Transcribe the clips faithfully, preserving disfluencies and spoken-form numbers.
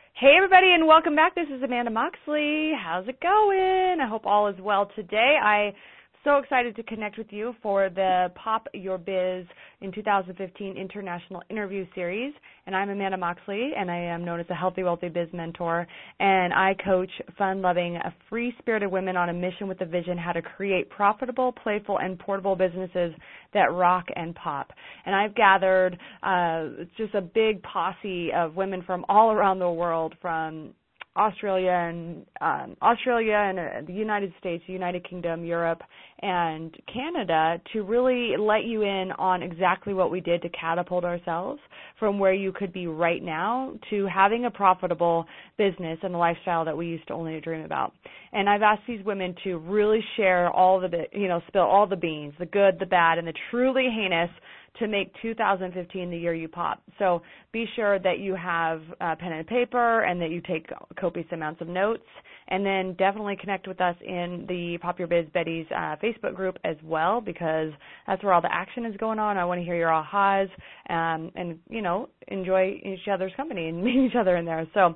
Hey, everybody, and welcome back. This is Amanda Moxley. How's it going? I hope all is well today. I'm so excited to connect with you for the Pop Your Biz in two thousand fifteen International Interview Series. And I'm Amanda Moxley, and I am known as a Healthy, Wealthy Biz Mentor. And I coach fun-loving, free-spirited women on a mission with a vision how to create profitable, playful, and portable businesses that rock and pop. And I've gathered uh, just a big posse of women from all around the world, from Australia and um, Australia and uh, the United States, the United Kingdom, Europe, and Canada, to really let you in on exactly what we did to catapult ourselves from where you could be right now to having a profitable business and a lifestyle that we used to only dream about. And I've asked these women to really share all the, you know, spill all the beans, the good, the bad, and the truly heinous, to make two thousand fifteen the year you pop. So be sure that you have uh, pen and paper and that you take copious amounts of notes, and then definitely connect with us in the Pop Your Biz Betties uh, Facebook group as well, because that's where all the action is going on. I want to hear your ahas um, and, you know, enjoy each other's company and meet each other in there. So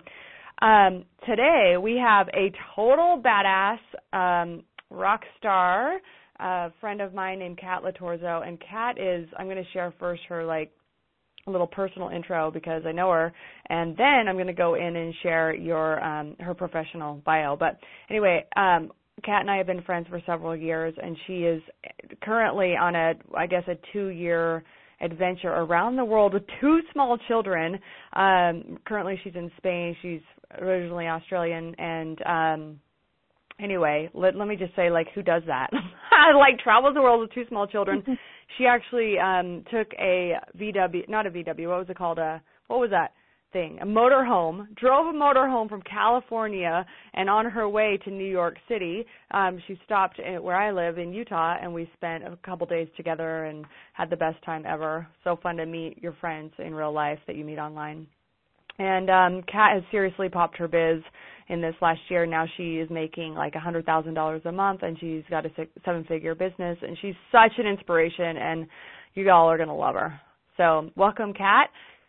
um, today we have a total badass um, rock star, a friend of mine named Kat Latorzo, and Kat is, I'm going to share first her, like, a little personal intro because I know her, and then I'm going to go in and share your um, her professional bio. But anyway, um, Kat and I have been friends for several years, and she is currently on a, I guess, a two-year adventure around the world with two small children. Um, currently she's in Spain. She's originally Australian, and um, Anyway, let, let me just say, like, who does that? Like, travels the world with two small children. She actually um, took a V W, not a V W, what was it called? A, what was that thing? A motorhome, drove a motorhome from California, and on her way to New York City, um, she stopped at where I live in Utah, and we spent a couple days together and had the best time ever. So fun to meet your friends in real life that you meet online. And um, Kat has seriously popped her biz in this last year. Now she is making like one hundred thousand dollars a month, and she's got a six, seven-figure business, and she's such an inspiration, and you all are going to love her. So welcome, Kat.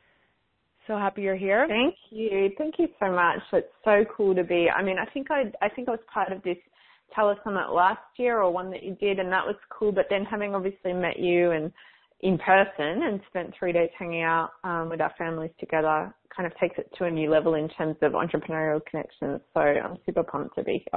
So happy you're here. Thank you. Thank you so much. It's so cool to be. I mean, I think I I think I was part of this telesummit last year, or one that you did, and that was cool. But then having obviously met you and in person and spent three days hanging out um, with our families together kind of takes it to a new level in terms of entrepreneurial connections. So I'm super pumped to be here.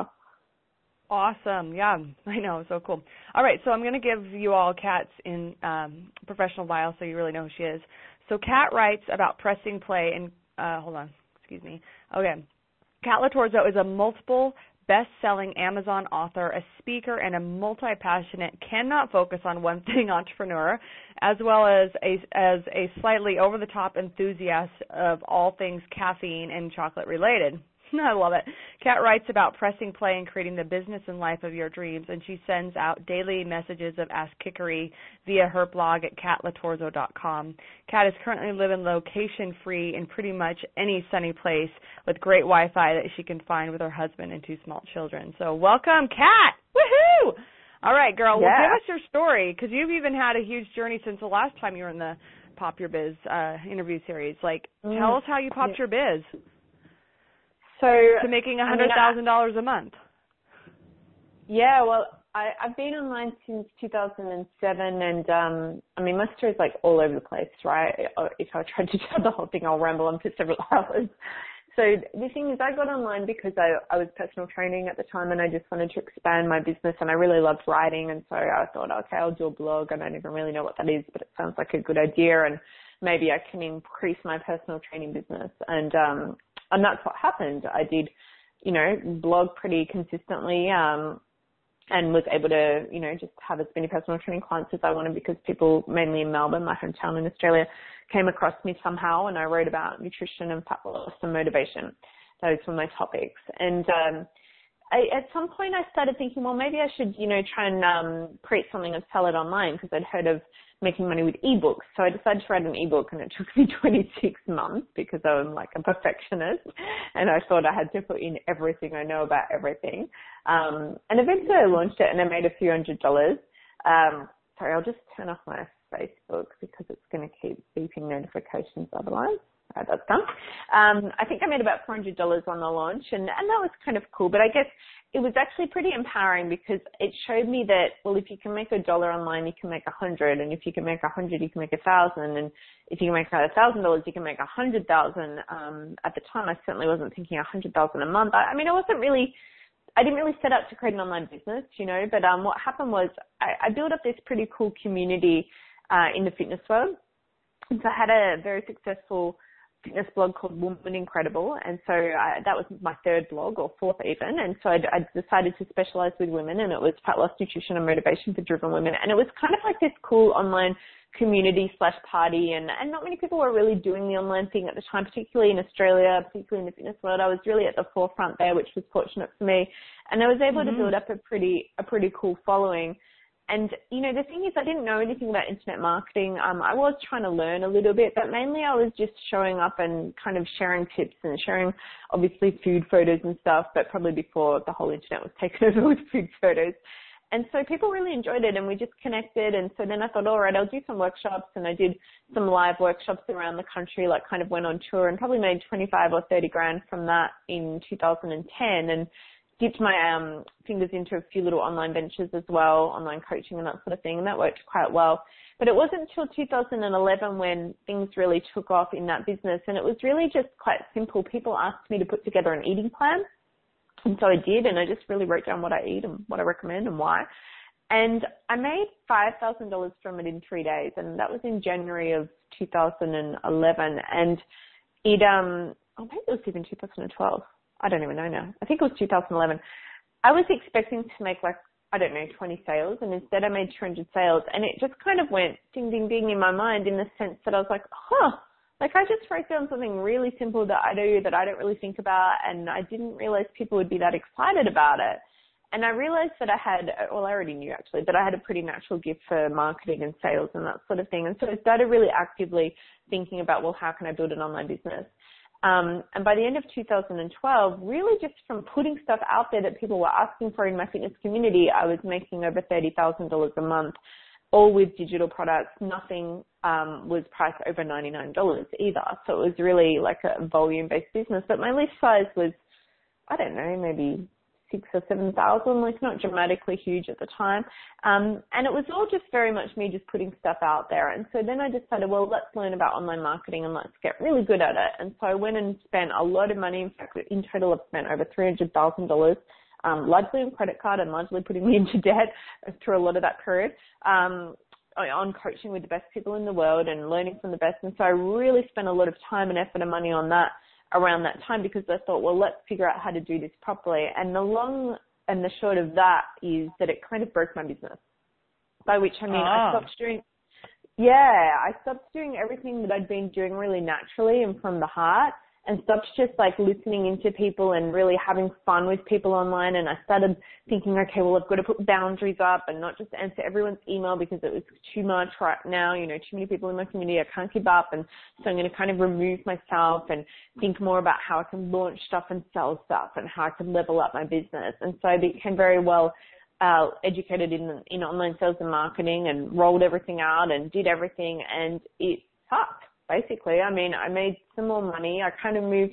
Awesome. Yeah, I know. So cool. All right, so I'm going to give you all Kat's in um, professional bio so you really know who she is. So Kat writes about pressing play and, uh, hold on, excuse me. Okay. Kat Latorzo is a multiple best-selling Amazon author, a speaker, and a multi-passionate, cannot focus on one thing entrepreneur, as well as a, as a slightly over-the-top enthusiast of all things caffeine and chocolate-related. I love it. Kat writes about pressing play and creating the business and life of your dreams, and she sends out daily messages of Ask Kickery via her blog at kat latorzo dot com. Kat is currently living location-free in pretty much any sunny place with great Wi-Fi that she can find with her husband and two small children. So welcome, Kat! Woohoo! All right, girl, yeah. Well, give us your story, because you've even had a huge journey since the last time you were in the Pop Your Biz uh, interview series. Like, mm. tell us how you popped yeah. your biz. So To making one hundred thousand dollars a month. Yeah, well, I, I've been online since two thousand seven, and um, I mean, my story's like all over the place, right? If I tried to tell the whole thing, I'll ramble on for several hours. So the thing is, I got online because I, I was personal training at the time, and I just wanted to expand my business, and I really loved writing, and so I thought, okay, I'll do a blog. I don't even really know what that is, but it sounds like a good idea, and maybe I can increase my personal training business. And um, and that's what happened. I did, you know, blog pretty consistently, um, and was able to, you know, just have as many personal training clients as I wanted, because people, mainly in Melbourne, my hometown in Australia, came across me somehow, and I wrote about nutrition and fat loss and motivation. Those were my topics. And um, I, at some point I started thinking, well, maybe I should, you know, try and um, create something and sell it online, because I'd heard of making money with ebooks. So I decided to write an ebook, and it took me twenty-six months because I'm like a perfectionist, and I thought I had to put in everything I know about everything. Um, and eventually I launched it, and I made a few hundred dollars. Um, sorry, I'll just turn off my Facebook because it's going to keep beeping notifications otherwise. Right, that's done. Um, I think I made about four hundred dollars on the launch, and, and that was kind of cool. But I guess it was actually pretty empowering because it showed me that, well, if you can make a dollar online, you can make a hundred, and if you can make a hundred, you can make a thousand, and if you can make a thousand dollars, you can make a hundred thousand. Um, at the time, I certainly wasn't thinking a hundred thousand a month. I, I mean, I wasn't really, I didn't really set out to create an online business, you know. But um, what happened was I, I built up this pretty cool community uh, in the fitness world, and so I had a very successful fitness blog called Woman Incredible, and so I, that was my third blog, or fourth even, and so I, I decided to specialize with women, and it was fat loss, nutrition, and motivation for driven women, and it was kind of like this cool online community slash party, and, and not many people were really doing the online thing at the time, particularly in Australia, particularly in the fitness world. I was really at the forefront there, which was fortunate for me, and I was able mm-hmm. to build up a pretty a pretty cool following. And, you know, the thing is I didn't know anything about internet marketing. Um, I was trying to learn a little bit, but mainly I was just showing up and kind of sharing tips and sharing, obviously, food photos and stuff, but probably before the whole internet was taken over with food photos. And so people really enjoyed it, and we just connected. And so then I thought, all right, I'll do some workshops, and I did some live workshops around the country, like kind of went on tour and probably made twenty-five or thirty grand from that in two thousand ten. And dipped my um, fingers into a few little online ventures as well, online coaching and that sort of thing, and that worked quite well. But it wasn't until two thousand eleven when things really took off in that business, and it was really just quite simple. People asked me to put together an eating plan, and so I did, and I just really wrote down what I eat and what I recommend and why. And I made five thousand dollars from it in three days, and that was in January of two thousand eleven, and it, um, oh, maybe it was even two thousand twelve. I don't even know now. I think it was two thousand eleven. I was expecting to make like, I don't know, twenty sales, and instead I made two hundred sales, and it just kind of went ding, ding, ding in my mind in the sense that I was like, huh, like I just wrote down something really simple that I do that I don't really think about, and I didn't realize people would be that excited about it. And I realized that I had, well, I already knew actually, but I had a pretty natural gift for marketing and sales and that sort of thing. And so I started really actively thinking about, well, how can I build an online business? Um, and by the end of two thousand twelve, really just from putting stuff out there that people were asking for in my fitness community, I was making over thirty thousand dollars a month, all with digital products. Nothing um, was priced over ninety-nine dollars either. So it was really like a volume-based business. But my list size was, I don't know, maybe six or seven thousand, like not dramatically huge at the time. Um, and it was all just very much me just putting stuff out there. And so then I decided, well, let's learn about online marketing and let's get really good at it. And so I went and spent a lot of money. In fact, in total, I've spent over three hundred thousand dollars, um, largely on credit card and largely putting me into debt through a lot of that period, um, on coaching with the best people in the world and learning from the best. And so I really spent a lot of time and effort and money on that around that time, because I thought, well, let's figure out how to do this properly. And the long and the short of that is that it kind of broke my business, by which I mean ah. I stopped doing, yeah, I stopped doing everything that I'd been doing really naturally and from the heart, and stopped just like listening into people and really having fun with people online. And I started thinking, okay, well, I've got to put boundaries up and not just answer everyone's email because it was too much right now, you know, too many people in my community, I can't keep up. And so I'm going to kind of remove myself and think more about how I can launch stuff and sell stuff and how I can level up my business. And so I became very well uh, educated in, in online sales and marketing and rolled everything out and did everything, and it sucked. Basically, I mean, I made some more money. I kind of moved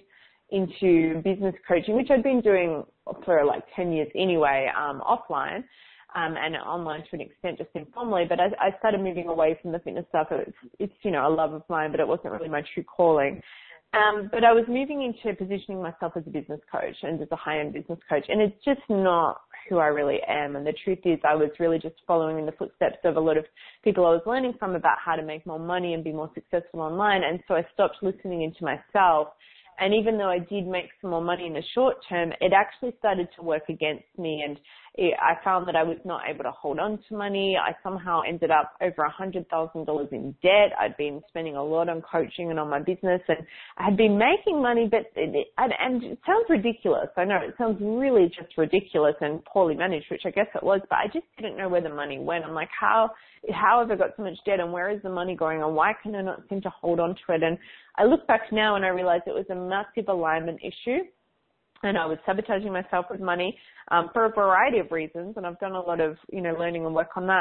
into business coaching, which I'd been doing for like ten years anyway, um, offline, um, and online to an extent, just informally. But I, I started moving away from the fitness stuff. It's, it's, you know, a love of mine, but it wasn't really my true calling. Um, but I was moving into positioning myself as a business coach and as a high-end business coach, and it's just not who I really am. And the truth is I was really just following in the footsteps of a lot of people I was learning from about how to make more money and be more successful online. And so I stopped listening into myself. And even though I did make some more money in the short term, it actually started to work against me. And it, I found that I was not able to hold on to money. I somehow ended up over one hundred thousand dollars in debt. I'd been spending a lot on coaching and on my business, and I had been making money, but it, it, and it sounds ridiculous. I know it sounds really just ridiculous and poorly managed, which I guess it was, but I just didn't know where the money went. I'm like, how, how have I got so much debt, and where is the money going, and why can I not seem to hold on to it? And I look back now and I realize it was a massive alignment issue, and I was sabotaging myself with money um, for a variety of reasons, and I've done a lot of, you know, learning and work on that.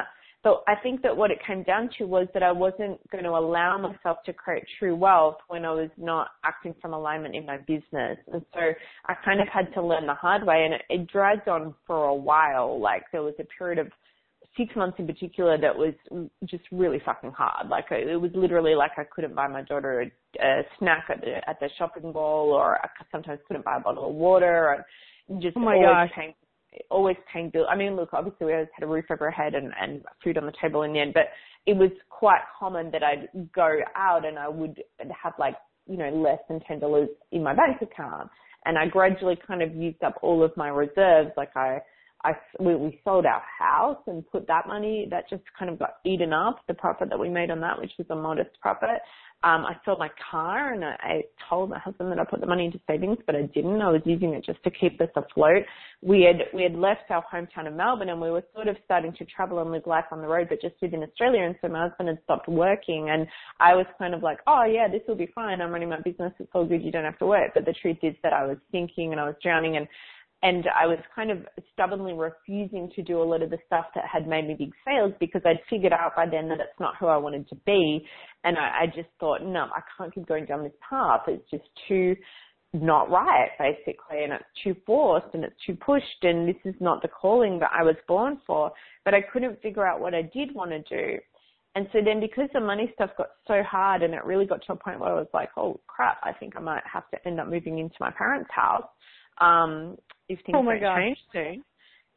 But I think that what it came down to was that I wasn't going to allow myself to create true wealth when I was not acting from alignment in my business. And so I kind of had to learn the hard way, and it, it dragged on for a while. Like there was a period of six months in particular that was just really fucking hard. Like it was literally like I couldn't buy my daughter a, a snack at the, at the shopping mall, or I sometimes couldn't buy a bottle of water, and just oh my always gosh. paying always paying bills. I mean, look, obviously we always had a roof over our head and, and food on the table in the end, but it was quite common that I'd go out and I would have like, you know, less than ten dollars in my bank account. And I gradually kind of used up all of my reserves. Like I, I, we, we sold our house and put that money, that just kind of got eaten up, the profit that we made on that, which was a modest profit. Um, I sold my car, and I, I told my husband that I put the money into savings, but I didn't. I was using it just to keep us afloat. We had we had left our hometown of Melbourne, and we were sort of starting to travel and live life on the road, but just within Australia. And so my husband had stopped working, and I was kind of like, oh yeah, this will be fine. I'm running my business. It's all good. You don't have to work. But the truth is that I was sinking and I was drowning, and And I was kind of stubbornly refusing to do a lot of the stuff that had made me big sales because I'd figured out by then that it's not who I wanted to be. And I, I just thought, no, I can't keep going down this path. It's just too not right, basically. And it's too forced and it's too pushed. And this is not the calling that I was born for. But I couldn't figure out what I did want to do. And so then because the money stuff got so hard and it really got to a point where I was like, oh crap, I think I might have to end up moving into my parents' house. Um, if things oh my don't gosh. change soon.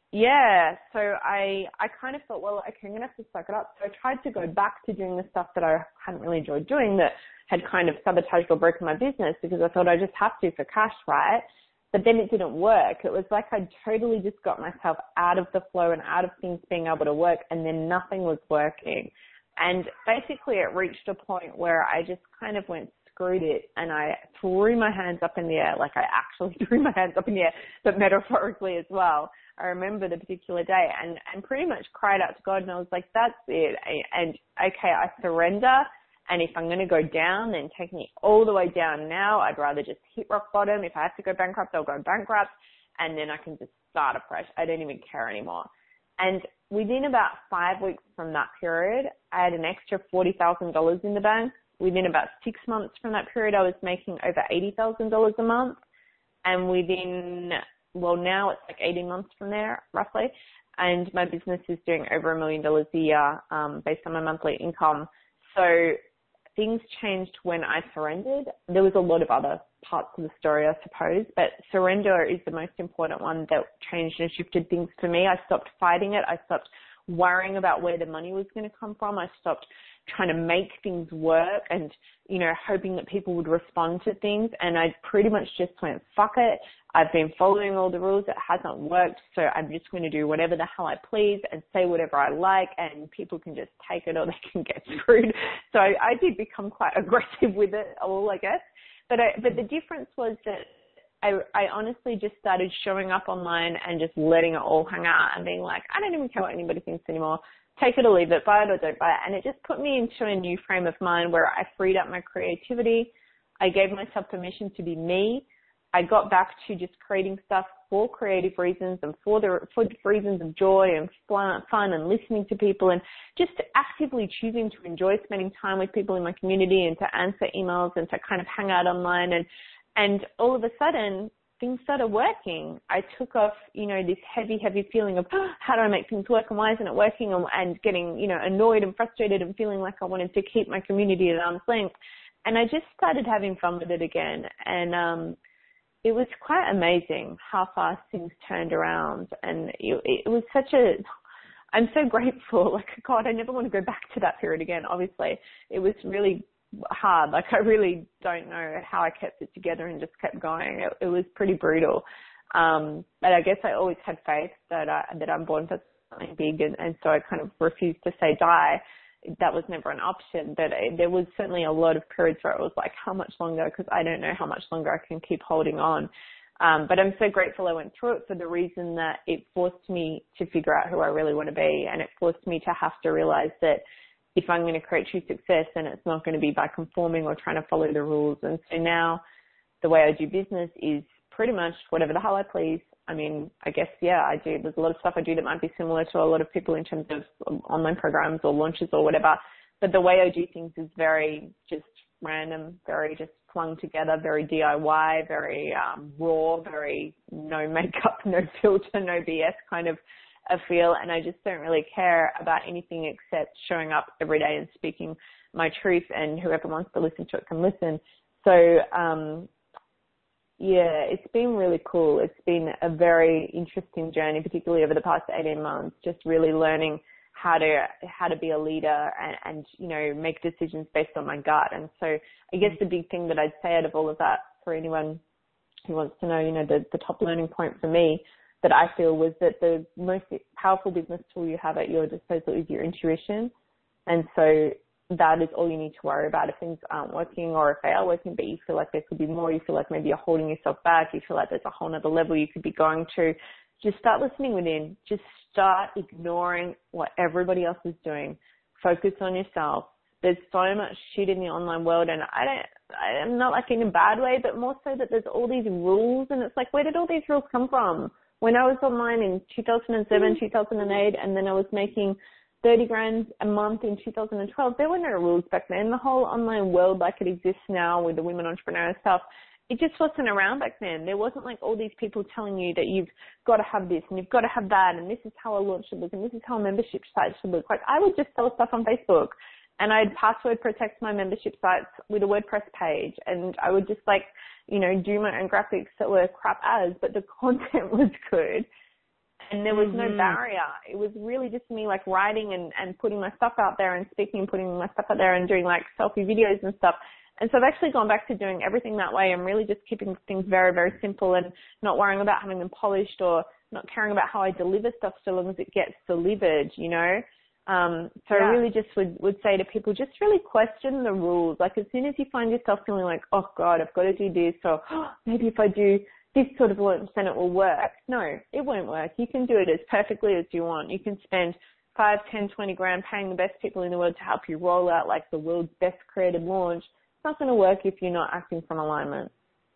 Yeah, so I I kind of thought, well, okay, I'm going to have to suck it up. So I tried to go back to doing the stuff that I hadn't really enjoyed doing, that had kind of sabotaged or broken my business, because I thought I just have to for cash, right? But then it didn't work. It was like I totally just got myself out of the flow and out of things being able to work, and then nothing was working. And basically it reached a point where I just kind of went, screwed it, and I threw my hands up in the air, like I actually threw my hands up in the air, but metaphorically as well. I remember the particular day and, and pretty much cried out to God, and I was like, that's it. And okay, I surrender, and if I'm going to go down, then take me all the way down now. I'd rather just hit rock bottom. If I have to go bankrupt, I'll go bankrupt, and then I can just start afresh. I don't even care anymore. And within about five weeks from that period, I had an extra forty thousand dollars in the bank. Within about six months from that period, I was making over eighty thousand dollars a month. And within, well, now it's like eighteen months from there, roughly. And my business is doing over a million dollars a year um, based on my monthly income. So things changed when I surrendered. There was a lot of other parts of the story, I suppose, but surrender is the most important one that changed and shifted things for me. I stopped fighting it. I stopped worrying about where the money was going to come from. I stopped trying to make things work and, you know, hoping that people would respond to things. And I pretty much just went, fuck it. I've been following all the rules. It hasn't worked. So I'm just going to do whatever the hell I please and say whatever I like, and people can just take it or they can get screwed. So I, I did become quite aggressive with it all, I guess. But I, but the difference was that I, I honestly just started showing up online and just letting it all hang out and being like, I don't even care what anybody thinks anymore. Take it or leave it, buy it or don't buy it. And it just put me into a new frame of mind where I freed up my creativity. I gave myself permission to be me. I got back to just creating stuff for creative reasons and for the for reasons of joy and fun and listening to people, and just actively choosing to enjoy spending time with people in my community and to answer emails and to kind of hang out online. And, and all of a sudden, things started working. I took off, you know, this heavy, heavy feeling of, oh, how do I make things work and why isn't it working? And, and getting, you know, annoyed and frustrated and feeling like I wanted to keep my community at arm's length. And I just started having fun with it again. And um, it was quite amazing how fast things turned around. And it, it was such a, I'm so grateful. Like, God, I never want to go back to that period again, obviously. It was really hard. Like, I really don't know how I kept it together and just kept going. It, it was pretty brutal. Um, but I guess I always had faith that I, that I'm born for something big, and, and so I kind of refused to say die. That was never an option. But it, there was certainly a lot of periods where it was like, how much longer? Because I don't know how much longer I can keep holding on. Um, but I'm so grateful I went through it for the reason that it forced me to figure out who I really want to be, and it forced me to have to realize that if I'm going to create true success, then it's not going to be by conforming or trying to follow the rules. And so now the way I do business is pretty much whatever the hell I please. I mean, I guess, yeah, I do. There's a lot of stuff I do that might be similar to a lot of people in terms of online programs or launches or whatever. But the way I do things is very just random, very just flung together, very D I Y, very um, raw, very no makeup, no filter, no B S kind of a feel. And I just don't really care about anything except showing up every day and speaking my truth, and whoever wants to listen to it can listen. So, um, yeah, it's been really cool. It's been a very interesting journey, particularly over the past eighteen months, just really learning how to how to be a leader and, and, you know, make decisions based on my gut. And so I guess the big thing that I'd say out of all of that for anyone who wants to know, you know, the, the top learning point for me that I feel was that the most powerful business tool you have at your disposal is your intuition. And so that is all you need to worry about if things aren't working, or if they are working but you feel like there could be more, you feel like maybe you're holding yourself back, you feel like there's a whole other level you could be going to. Just start listening within. Just start ignoring what everybody else is doing. Focus on yourself. There's so much shit in the online world, and I don't, I'm not like in a bad way, but more so that there's all these rules, and it's like, where did all these rules come from? When I was online in two thousand seven, two thousand eight, and then I was making thirty grand a month in two thousand twelve, there were no rules back then. The whole online world like it exists now with the women entrepreneur stuff, it just wasn't around back then. There wasn't like all these people telling you that you've got to have this and you've got to have that, and this is how a launch should look and this is how a membership site should look. Like, I would just sell stuff on Facebook, and I'd password protect my membership sites with a WordPress page, and I would just like, you know, do my own graphics that were crap ads, but the content was good. And there was no mm-hmm. barrier. It was really just me like writing and, and putting my stuff out there and speaking and putting my stuff out there and doing like selfie videos and stuff. And so I've actually gone back to doing everything that way and really just keeping things very, very simple and not worrying about having them polished or not caring about how I deliver stuff so long as it gets delivered, you know. Um, so yeah. I really just would, would say to people, just really question the rules. Like, as soon as you find yourself feeling like, oh God, I've got to do this, or oh, maybe if I do this sort of launch, then it will work. No, it won't work. You can do it as perfectly as you want. You can spend five, ten, twenty grand paying the best people in the world to help you roll out like the world's best creative launch. It's not going to work if you're not acting from alignment.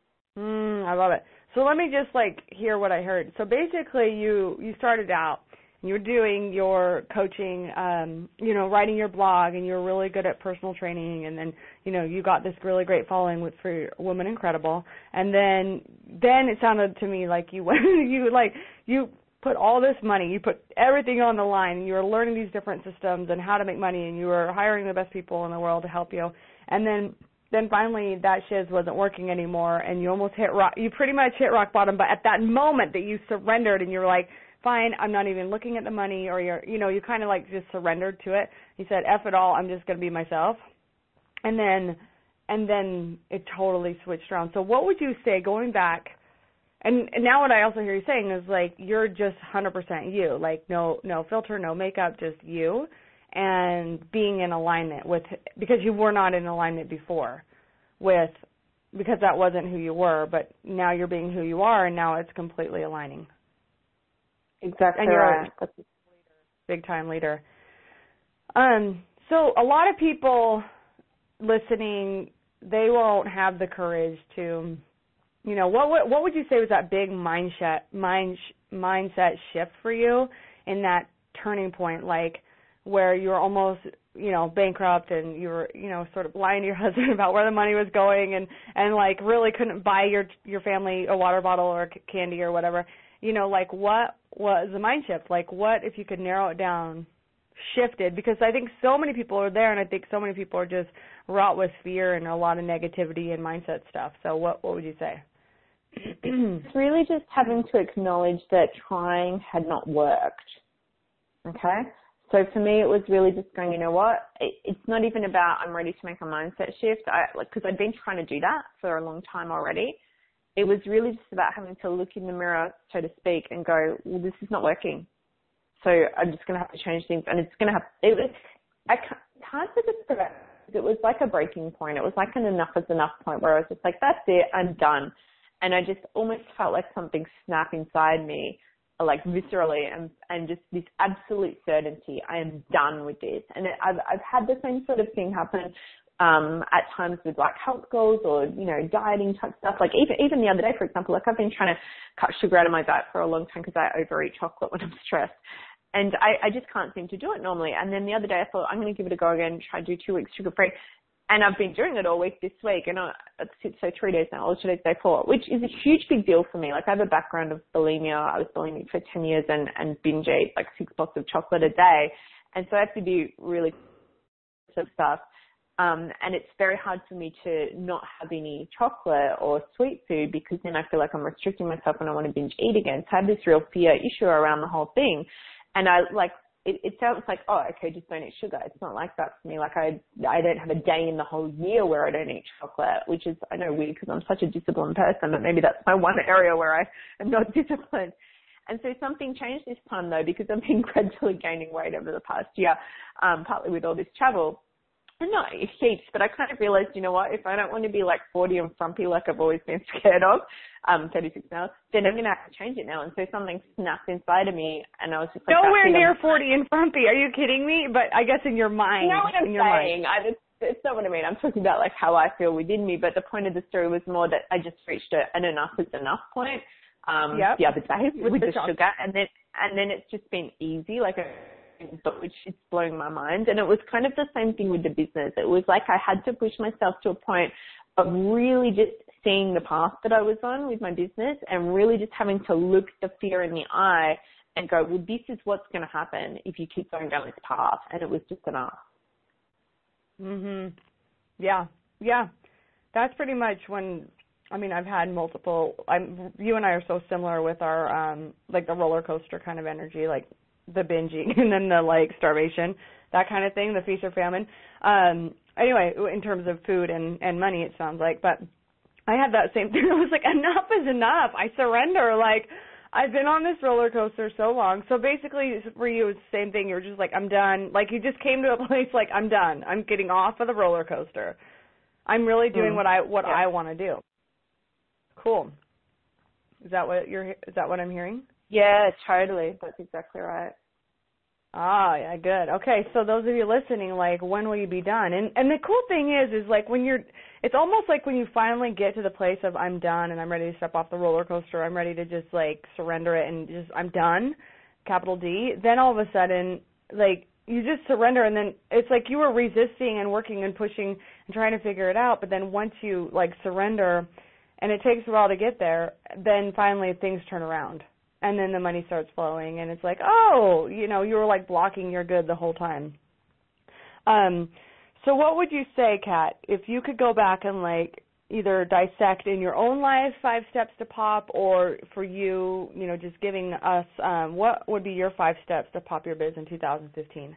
Mm, I love it. So let me just like hear what I heard. So basically you, you started out, you were doing your coaching, um, you know, writing your blog, and you were really good at personal training, and then, you know, you got this really great following with for Woman Incredible, and then then it sounded to me like you went, you like you put all this money, you put everything on the line, and you were learning these different systems and how to make money, and you were hiring the best people in the world to help you, and then then finally that shiz wasn't working anymore, and you almost hit rock, you pretty much hit rock bottom, but at that moment that you surrendered and you were like, fine, I'm not even looking at the money, or you're, you know, you kind of like just surrendered to it. You said, F it all, I'm just going to be myself. And then, and then it totally switched around. So what would you say going back, and, and now what I also hear you saying is like, you're just one hundred percent you, like no, no filter, no makeup, just you, and being in alignment with, because you were not in alignment before with, because that wasn't who you were, but now you're being who you are, and now it's completely aligning. Exactly, and you're right. a big time leader. Um, so a lot of people listening, they won't have the courage to, you know, what what, what would you say was that big mindset mind mindset shift for you in that turning point, like where you were almost, you know, bankrupt and you were, you know, sort of lying to your husband about where the money was going, and and like really couldn't buy your your family a water bottle or candy or whatever. You know, like what was the mind shift? Like what, if you could narrow it down, shifted? Because I think so many people are there, and I think so many people are just wrought with fear and a lot of negativity and mindset stuff. So what, what would you say? It's really just having to acknowledge that trying had not worked. Okay? So for me, it was really just going, you know what? It, it's not even about I'm ready to make a mindset shift, I, like, because I'd been trying to do that for a long time already. It was really just about having to look in the mirror, so to speak, and go, well, this is not working. So I'm just going to have to change things. And it's going to have, it was, I can't, it's hard to describe. It was like a breaking point. It was like an enough is enough point where I was just like, that's it, I'm done. And I just almost felt like something snap inside me, like viscerally, and, and just this absolute certainty, I am done with this. And it, I've, I've had the same sort of thing happen um, at times with like health goals or, you know, dieting type stuff. Like even, even the other day, for example, like I've been trying to cut sugar out of my diet for a long time because I overeat chocolate when I'm stressed. And I, I just can't seem to do it normally. And then the other day I thought I'm going to give it a go again, try to do two weeks sugar free. And I've been doing it all week this week, and I, it's so three days now, or today's day four, which is a huge big deal for me. Like I have a background of bulimia. I was bulimic for ten years and, and binge ate like six boxes of chocolate a day. And so I have to do really some stuff. Um, and it's very hard for me to not have any chocolate or sweet food because then I feel like I'm restricting myself and I want to binge eat again. So I have this real fear issue around the whole thing. And I like, It, it sounds like, oh, okay, just don't eat sugar. It's not like that for me. Like I, I don't have a day in the whole year where I don't eat chocolate, which is, I know, weird because I'm such a disciplined person, but maybe that's my one area where I am not disciplined. And so something changed this time though, because I've been gradually gaining weight over the past year, um, partly with all this travel. And not heaps, but I kind of realized, you know what, if I don't want to be like forty and frumpy like I've always been scared of, um, thirty-six now, then I'm going to have to change it now. And so something snapped inside of me, and I was just like, nowhere near forty and frumpy. Are you kidding me? But I guess in your mind. You know what I'm in your saying? Mind. I, it's, it's not what I mean. I'm talking about like how I feel within me, but the point of the story was more that I just reached a, an enough is enough point um, yep. the other day with, with the, the sugar, and then and then it's just been easy, like a but which is blowing my mind. And it was kind of the same thing with the business. It was like I had to push myself to a point of really just seeing the path that I was on with my business and really just having to look the fear in the eye and go, well, this is what's going to happen if you keep going down this path. And it was just enough. Mhm. Yeah. Yeah. That's pretty much when, I mean, I've had multiple, I'm, you and I are so similar with our, um, like the roller coaster kind of energy, like the binging and then the like starvation, that kind of thing, the feast or famine. Um, anyway, in terms of food and, and money, it sounds like, but I had that same thing. I was like, enough is enough. I surrender. Like, I've been on this roller coaster so long. So basically for you, it's the same thing. You were just like, I'm done. Like you just came to a place like, I'm done. I'm getting off of the roller coaster. I'm really doing mm. what I, what yeah. I want to do. Cool. Is that what you're, is that what I'm hearing? Yeah, totally. That's exactly right. Ah, yeah, good. Okay, so those of you listening, like, when will you be done? And and the cool thing is, is like when you're, it's almost like when you finally get to the place of I'm done and I'm ready to step off the roller coaster, I'm ready to just like surrender it and just I'm done, capital D. Then all of a sudden, like you just surrender, and then it's like you were resisting and working and pushing and trying to figure it out. But then once you like surrender, and it takes a while to get there, then finally things turn around. And then the money starts flowing, and it's like, oh, you know, you were like blocking your good the whole time. Um, so what would you say, Kat, if you could go back and like either dissect in your own life five steps to pop, or for you, you know, just giving us, um, what would be your five steps to pop your biz in two thousand fifteen?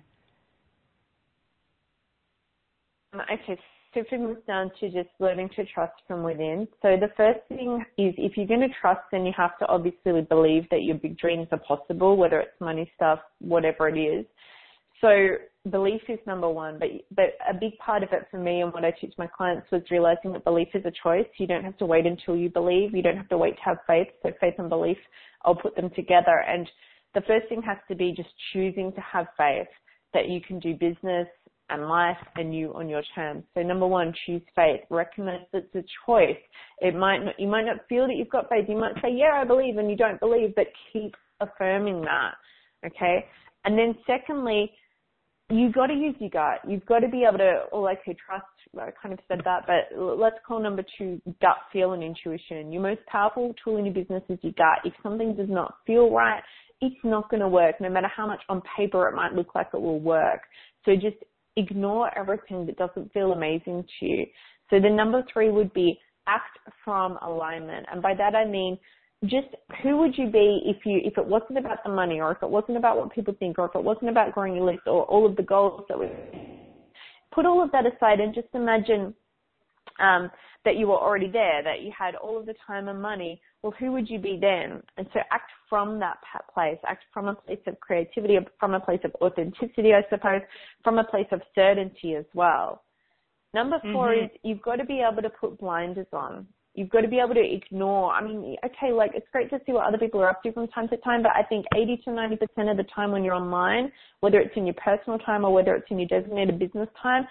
Okay, so it comes down to just learning to trust from within. So the first thing is if you're going to trust, then you have to obviously believe that your big dreams are possible, whether it's money stuff, whatever it is. So belief is number one, but but a big part of it for me and what I teach my clients was realizing that belief is a choice. You don't have to wait until you believe. You don't have to wait to have faith. So faith and belief, I'll put them together. And the first thing has to be just choosing to have faith that you can do business and life and you on your terms. So number one, choose faith. Recognize that it's a choice. It might not, you might not feel that you've got faith. You might say, yeah, I believe, and you don't believe, but keep affirming that. Okay. And then secondly, you've got to use your gut. You've got to be able to, or like okay, trust, I kind of said that, but let's call number two gut feel and intuition. Your most powerful tool in your business is your gut. If something does not feel right, it's not going to work, no matter how much on paper it might look like it will work. So just ignore everything that doesn't feel amazing to you. So the number three would be act from alignment. And by that I mean just who would you be if you if it wasn't about the money, or if it wasn't about what people think, or if it wasn't about growing your list, or all of the goals that we put all of that aside and just imagine um, that you were already there, that you had all of the time and money. Well, who would you be then? And so act from that place, act from a place of creativity, from a place of authenticity, I suppose, from a place of certainty as well. Number four mm-hmm. is you've got to be able to put blinders on. You've got to be able to ignore. I mean, okay, like it's great to see what other people are up to from time to time, but I think eighty to ninety percent of the time when you're online, whether it's in your personal time or whether it's in your designated business time,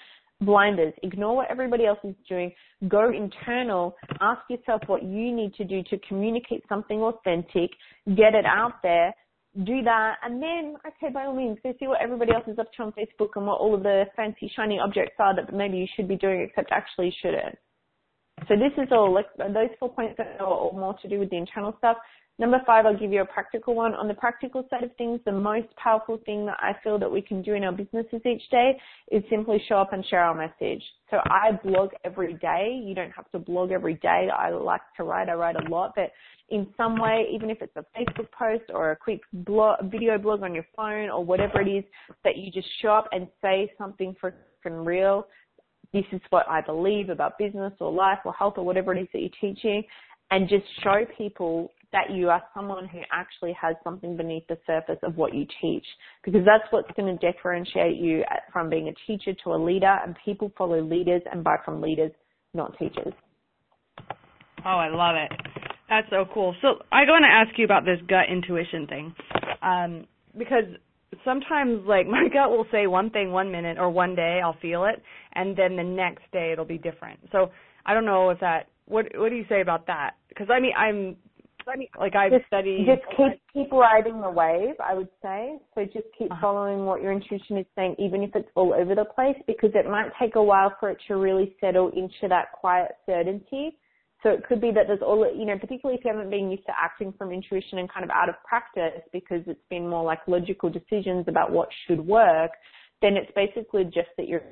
blinders, ignore what everybody else is doing, go internal, ask yourself what you need to do to communicate something authentic, get it out there, do that, and then, okay, by all means, go see what everybody else is up to on Facebook and what all of the fancy, shiny objects are that maybe you should be doing, except actually you shouldn't. So this is all, like, those four points are all more to do with the internal stuff. Number five, I'll give you a practical one. On the practical side of things, the most powerful thing that I feel that we can do in our businesses each day is simply show up and share our message. So I blog every day. You don't have to blog every day. I like to write. I write a lot, but in some way, even if it's a Facebook post or a quick blog, video blog on your phone or whatever it is, that you just show up and say something freaking real. This is what I believe about business or life or health or whatever it is that you're teaching, and just show people that you are someone who actually has something beneath the surface of what you teach, because that's what's going to differentiate you from being a teacher to a leader, and people follow leaders and buy from leaders, not teachers. Oh, I love it. That's so cool. So I want to ask you about this gut intuition thing, um, because sometimes, like, my gut will say one thing one minute or one day I'll feel it, and then the next day it'll be different. So I don't know if that, what what do you say about that? Because, I mean, I'm, I mean, like, I've just, studied. Just keep, keep riding the wave, I would say. So just keep uh-huh. following what your intuition is saying, even if it's all over the place, because it might take a while for it to really settle into that quiet certainty. So it could be that there's all, you know, particularly if you haven't been used to acting from intuition and kind of out of practice because it's been more like logical decisions about what should work, then it's basically just that you're,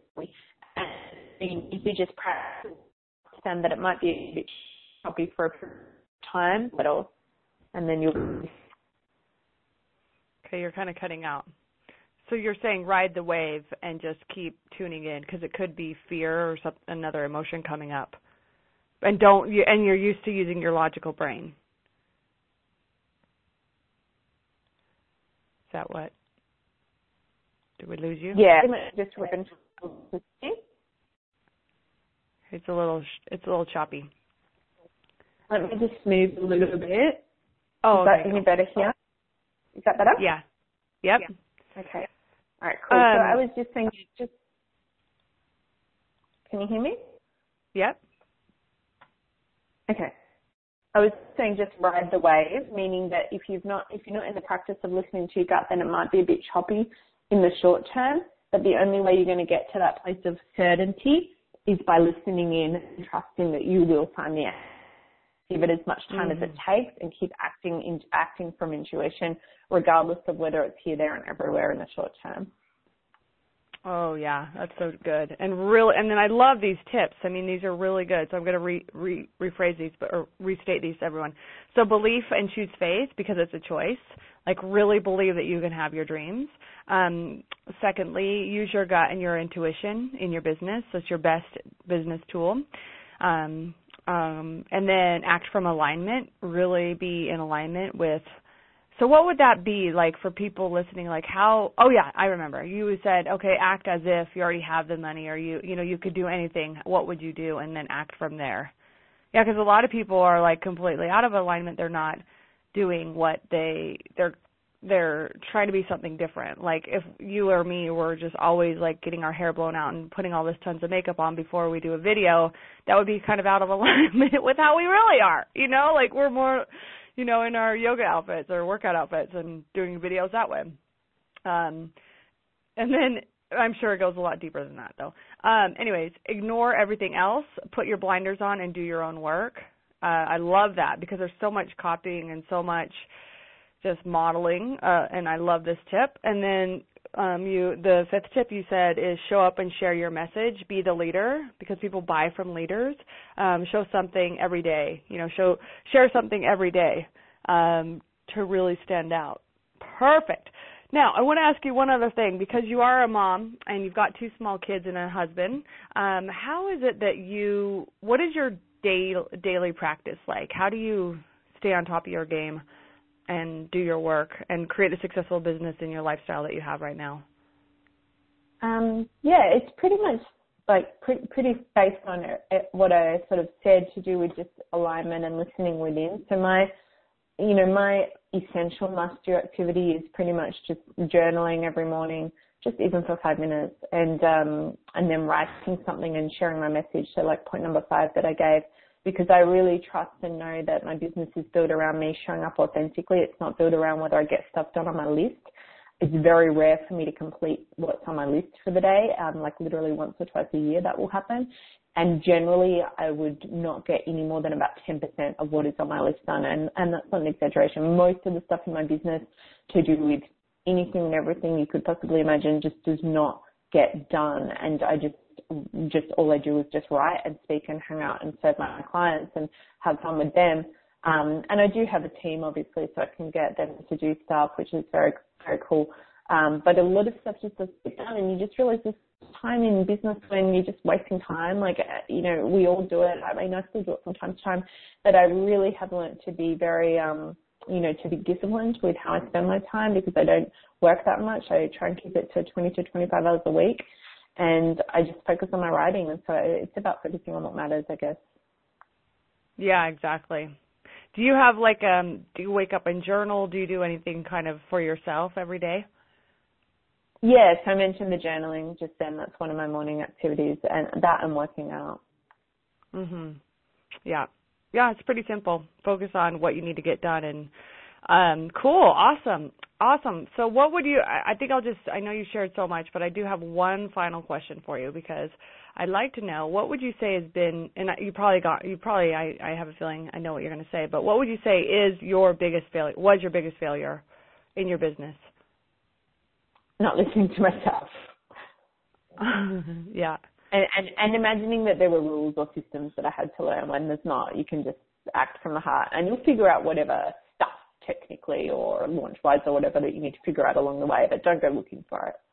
and you just practice, understand that it might be a bit choppy for a time, but all, and then you'll. Okay, you're kind of cutting out. So you're saying ride the wave and just keep tuning in, because it could be fear or some, another emotion coming up. And don't you, and you're used to using your logical brain. Is that what? Did we lose you? Yeah, just weapon. It's a little, it's a little choppy. Let me just move a little bit. Oh, is that okay. any better here? Is that better? Yeah. Yep. Yeah. Okay. All right. Cool. Um, so I was just saying, just can you hear me? Yep. Okay. I was saying just ride the wave, meaning that if you've not, if you're not in the practice of listening to your gut, then it might be a bit choppy in the short term. But the only way you're going to get to that place of certainty is by listening in and trusting that you will find the answer. Give it as much time mm-hmm. as it takes, and keep acting in, acting from intuition, regardless of whether it's here, there, and everywhere in the short term. Oh yeah, that's so good. And really, and then I love these tips. I mean, these are really good. So I'm going to re, re, rephrase these, but, or restate these to everyone. So belief and choose faith, because it's a choice. Like, really believe that you can have your dreams. Um, secondly, use your gut and your intuition in your business. That's your best business tool. Um, um, and then act from alignment. Really be in alignment with. So what would that be like for people listening? Like how, oh yeah, I remember. You said, okay, act as if you already have the money, or you, you know, you could do anything. What would you do? And then act from there. Yeah, because a lot of people are like completely out of alignment. They're not doing what they, they're, they're trying to be something different. Like if you or me were just always like getting our hair blown out and putting all this tons of makeup on before we do a video, that would be kind of out of alignment with how we really are. You know, like we're more, you know, in our yoga outfits or workout outfits and doing videos that way. Um, and then I'm sure it goes a lot deeper than that, though. Um, anyways, ignore everything else. Put your blinders on and do your own work. Uh, I love that because there's so much copying and so much just modeling, uh, and I love this tip. And then um, you, the fifth tip you said is show up and share your message. Be the leader, because people buy from leaders. Um, show something every day. You know, show share something every day um, to really stand out. Perfect. Now, I want to ask you one other thing, because you are a mom and you've got two small kids and a husband. Um, how is it that you, what is your day, daily practice like? How do you stay on top of your game and do your work and create a successful business in your lifestyle that you have right now? Um, yeah, it's pretty much like pretty, pretty based on what I sort of said, to do with just alignment and listening within. So my, you know, my essential must-do activity is pretty much just journaling every morning, just even for five minutes, and um, and then writing something and sharing my message. So like point number five that I gave, because I really trust and know that my business is built around me showing up authentically. It's not built around whether I get stuff done on my list. It's very rare for me to complete what's on my list for the day, um, like literally once or twice a year that will happen. And generally, I would not get any more than about ten percent of what is on my list done. And, and that's not an exaggeration. Most of the stuff in my business to do with anything and everything you could possibly imagine just does not get done. And I just, just all I do is just write and speak and hang out and serve my clients and have fun with them. Um, and I do have a team, obviously, so I can get them to do stuff, which is very, very cool. Um, but a lot of stuff just doesn't get done, and you just realize this time in business when you're just wasting time. Like, you know, we all do it. I mean, I still do it from time to time, but I really have learned to be very, um, you know, to be disciplined with how I spend my time, because I don't work that much. I try and keep it to twenty to twenty-five hours a week, and I just focus on my writing. And so it's about focusing on what matters, I guess. Yeah, exactly. Do you have like, um, do you wake up and journal? Do you do anything kind of for yourself every day? Yes, I mentioned the journaling just then. That's one of my morning activities, and that and working out. Mhm. Yeah. Yeah, it's pretty simple. Focus on what you need to get done. And um, cool, awesome, awesome. So what would you, I, I think I'll just, I know you shared so much, but I do have one final question for you, because I'd like to know, what would you say has been, and you probably got, you probably, I, I have a feeling I know what you're going to say, but what would you say is your biggest failure, was your biggest failure in your business? Not listening to myself. Yeah. And, and, and imagining that there were rules or systems that I had to learn when there's not. You can just act from the heart, and you'll figure out whatever stuff technically or launch-wise or whatever that you need to figure out along the way, but don't go looking for it.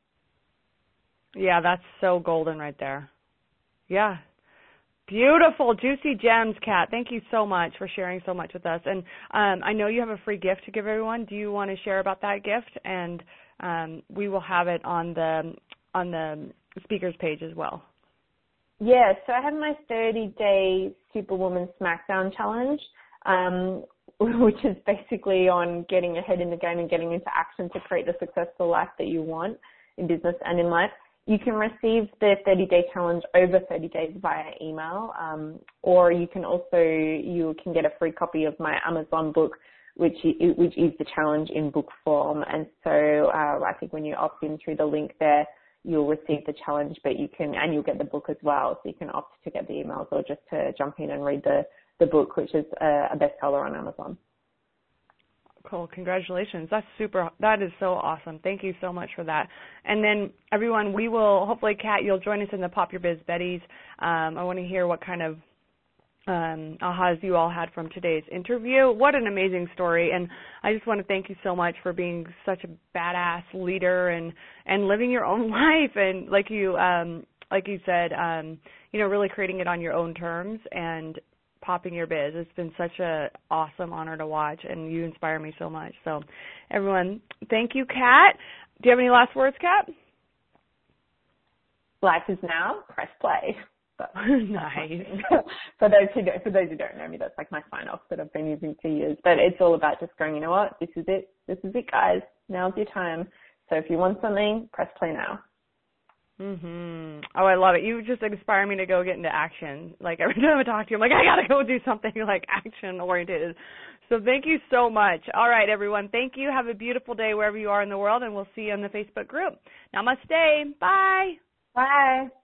Yeah, that's so golden right there. Yeah. Beautiful, juicy gems, Kat. Thank you so much for sharing so much with us. And um, I know you have a free gift to give everyone. Do you want to share about that gift? And um, we will have it on the on the speakers page as well. Yeah, so I have my thirty-day Superwoman Smackdown Challenge, um, which is basically on getting ahead in the game and getting into action to create the successful life that you want in business and in life. You can receive the thirty-day challenge over thirty days via email, um, or you can also, you can get a free copy of my Amazon book, which is, which is the challenge in book form. And so uh, I think when you opt in through the link there, you'll receive the challenge, but you can, and you'll get the book as well. So you can opt to get the emails or just to jump in and read the, the book, which is a, a bestseller on Amazon. Cool. Congratulations. That's super, that is so awesome. Thank you so much for that. And then everyone, we will, hopefully, Kat, you'll join us in the Pop Your Biz Betties. Um, I want to hear what kind of um, ahas you all had from today's interview. What an amazing story. And I just want to thank you so much for being such a badass leader and, and living your own life. And like you, um, like you said, um, you know, really creating it on your own terms and popping your biz. It's been such an awesome honor to watch, and you inspire me so much. So everyone, thank you, Kat. Do you have any last words, Kat? Life is now, press play. Nice. for those who don't, for those who don't know me, that's like my sign off that I've been using for years. But it's all about just going, you know what, this is it, this is it, guys. Now's your time. So if you want something, press play now. Mhm. Oh, I love it. You just inspire me to go get into action. Like every time I talk to you, I'm like, I gotta go do something like action oriented. So thank you so much. All right, everyone. Thank you. Have a beautiful day wherever you are in the world, and we'll see you in the Facebook group. Namaste. Bye. Bye.